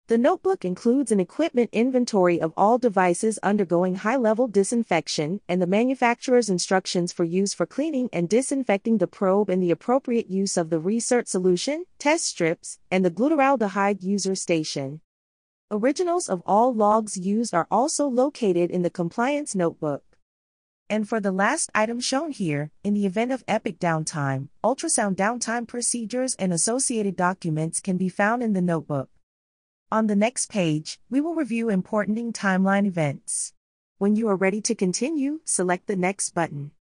The notebook includes an equipment inventory of all devices undergoing high-level disinfection and the manufacturer's instructions for use for cleaning and disinfecting the probe and the appropriate use of the research solution, test strips, and the glutaraldehyde user station. Originals of all logs used are also located in the compliance notebook. And for the last item shown here, in the event of epic downtime, ultrasound downtime procedures and associated documents can be found in the notebook. On the next page, we will review important timeline events. When you are ready to continue, select the next button.